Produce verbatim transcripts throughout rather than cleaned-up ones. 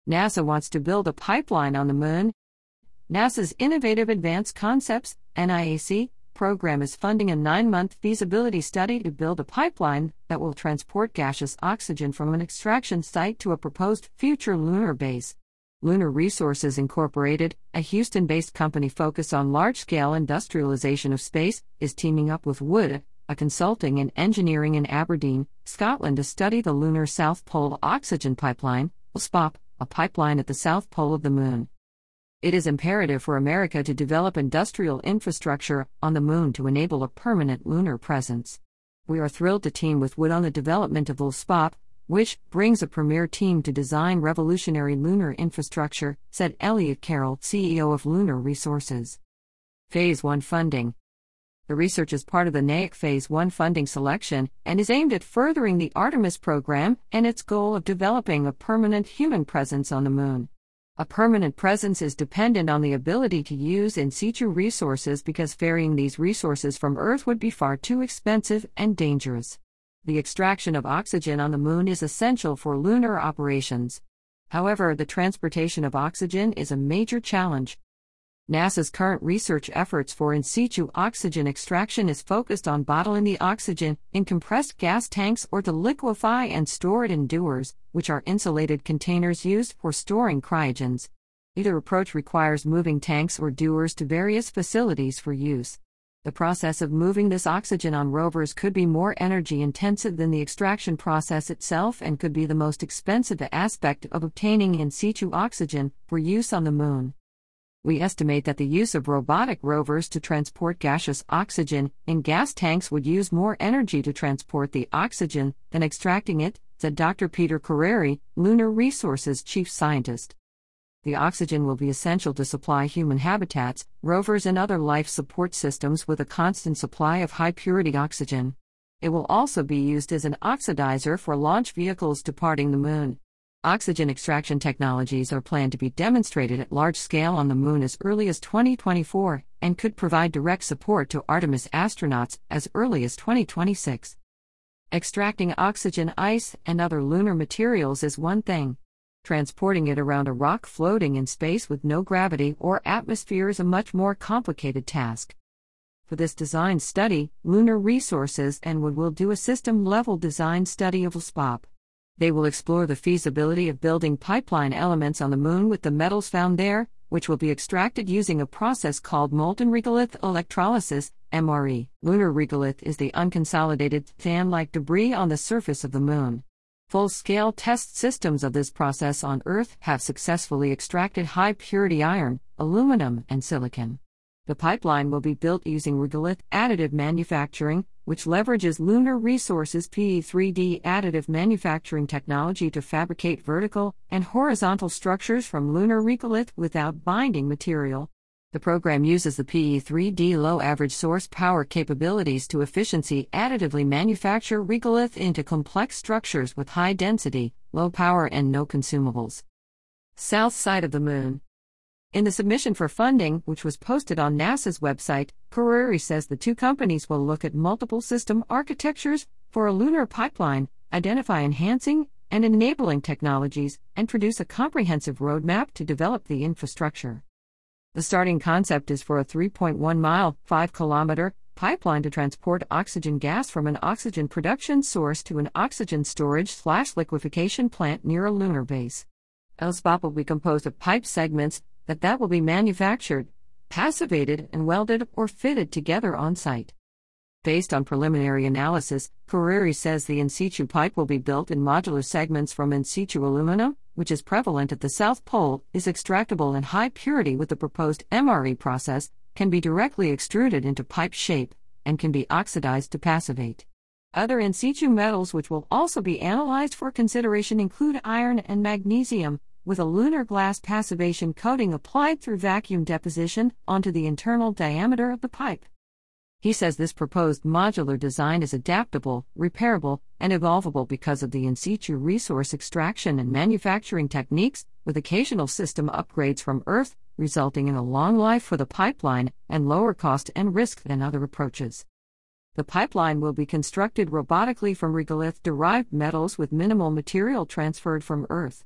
NASA wants to build a pipeline on the Moon. NASA's Innovative Advanced Concepts (N I A C) program is funding a nine-month feasibility study to build a pipeline that will transport gaseous oxygen from an extraction site to a proposed future lunar base. Lunar Resources Incorporated, a Houston-based company focused on large-scale industrialization of space, is teaming up with Wood, a consulting and engineering in Aberdeen, Scotland, to study the Lunar South Pole Oxygen Pipeline, L S P O P, a pipeline at the south pole of the Moon. It is imperative for America to develop industrial infrastructure on the Moon to enable a permanent lunar presence. We are thrilled to team with Wood on the development of L S P O P, which brings a premier team to design revolutionary lunar infrastructure, said Elliot Carroll, C E O of Lunar Resources. Phase one funding. The research is part of the N A I C Phase one funding selection and is aimed at furthering the Artemis program and its goal of developing a permanent human presence on the Moon. A permanent presence is dependent on the ability to use in situ resources because ferrying these resources from Earth would be far too expensive and dangerous. The extraction of oxygen on the Moon is essential for lunar operations. However, the transportation of oxygen is a major challenge. NASA's current research efforts for in situ oxygen extraction is focused on bottling the oxygen in compressed gas tanks or to liquefy and store it in dewars, which are insulated containers used for storing cryogens. Either approach requires moving tanks or dewars to various facilities for use. The process of moving this oxygen on rovers could be more energy intensive than the extraction process itself and could be the most expensive aspect of obtaining in situ oxygen for use on the Moon. We estimate that the use of robotic rovers to transport gaseous oxygen in gas tanks would use more energy to transport the oxygen than extracting it, said Doctor Peter Carreri, Lunar Resources chief scientist. The oxygen will be essential to supply human habitats, rovers, and other life support systems with a constant supply of high-purity oxygen. It will also be used as an oxidizer for launch vehicles departing the Moon. Oxygen extraction technologies are planned to be demonstrated at large scale on the Moon as early as twenty twenty-four, and could provide direct support to Artemis astronauts as early as twenty twenty-six. Extracting oxygen, ice, and other lunar materials is one thing. Transporting it around a rock floating in space with no gravity or atmosphere is a much more complicated task. For this design study, Lunar Resources and Wood will do a system-level design study of L S P O P. They will explore the feasibility of building pipeline elements on the Moon with the metals found there, which will be extracted using a process called molten regolith electrolysis, M R E. Lunar regolith is the unconsolidated, fan-like debris on the surface of the Moon. Full-scale test systems of this process on Earth have successfully extracted high-purity iron, aluminum, and silicon. The pipeline will be built using regolith additive manufacturing, which leverages Lunar Resources P E three D additive manufacturing technology to fabricate vertical and horizontal structures from lunar regolith without binding material. The program uses the P E three D low average source power capabilities to efficiently additively manufacture regolith into complex structures with high density, low power, and no consumables. South side of the Moon. In the submission for funding, which was posted on NASA's website, Carreri says the two companies will look at multiple system architectures for a lunar pipeline, identify enhancing and enabling technologies, and produce a comprehensive roadmap to develop the infrastructure. The starting concept is for a three point one mile, five kilometer pipeline to transport oxygen gas from an oxygen production source to an oxygen storage/liquefaction plant near a lunar base. L S P O P will be composed of pipe segments that that will be manufactured, passivated, and welded or fitted together on site. Based on preliminary analysis, Carreri says the in situ pipe will be built in modular segments from in situ aluminum, which is prevalent at the South Pole, is extractable in high purity with the proposed M R E process, can be directly extruded into pipe shape, and can be oxidized to passivate. Other in situ metals which will also be analyzed for consideration include iron and magnesium, with a lunar glass passivation coating applied through vacuum deposition onto the internal diameter of the pipe. He says this proposed modular design is adaptable, repairable, and evolvable because of the in situ resource extraction and manufacturing techniques, with occasional system upgrades from Earth, resulting in a long life for the pipeline and lower cost and risk than other approaches. The pipeline will be constructed robotically from regolith-derived metals with minimal material transferred from Earth.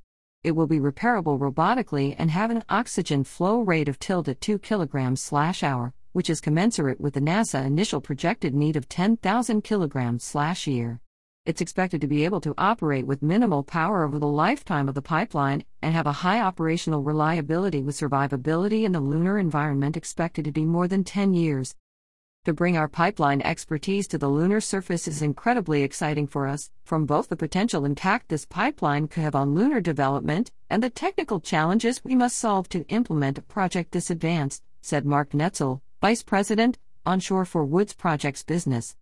It will be repairable robotically and have an oxygen flow rate of tilde two kilograms per hour, which is commensurate with the NASA initial projected need of ten thousand kilograms per year. It's expected to be able to operate with minimal power over the lifetime of the pipeline and have a high operational reliability with survivability in the lunar environment expected to be more than ten years. To bring our pipeline expertise to the lunar surface is incredibly exciting for us, from both the potential impact this pipeline could have on lunar development and the technical challenges we must solve to implement a project this advanced, said Mark Netzel, Vice President, Onshore for Woods Projects Business.